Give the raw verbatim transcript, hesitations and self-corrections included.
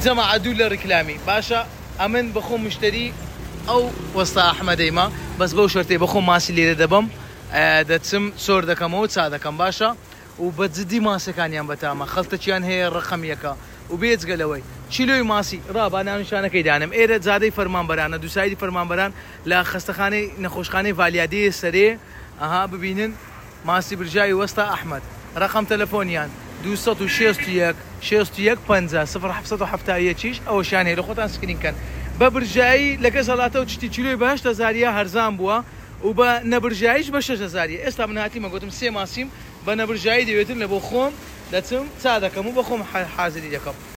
زەمە عەدوو لە ڕیکلامی باشە ئەمن بەخۆم مشتری ئەو وەستا ئەحمەدەیمە بەس بەو شەرتێ بەخۆم ماسی لێرە دەبم دەچم سۆر دەکەمەوە چا دەکەم باشە و بە جددی ماسەکانیان بەتامە خەڵتەچیان هەیە ڕقم یەکە و بێجگەلەوەی چیلۆی ماسی ڕابا ناونشانەکەی دانم ئێرە جادەی فەرمانبەرانە دووسایدی فەرمانبەران لە خستەخانەی نەخۆشخانەی ڤالیادەیە سەرێ ئەها ببینن ماسی برژاوی وەستا ئەحمەد ڕقم تەلەفۆنیان دو سەد و شێست و یەک شێست و یەک پەنجا سفر حەفسەد و حەفتا یەکیش ئەوەشیان هەیە لە خۆتان سکرینکەن بە برژایی لەگە زەڵاتە و چتی چیلۆی بە هەشت هەزاریە هەرزان بووە و بە نەبرژاییش بە شەش هەزاریە ئێستا من هاتیمە گوتم سێ ماسیم بە نەبرژایی دەوێتن لە بۆ خۆم دەچم چا دەکەم و بە خۆم حازری دەکەم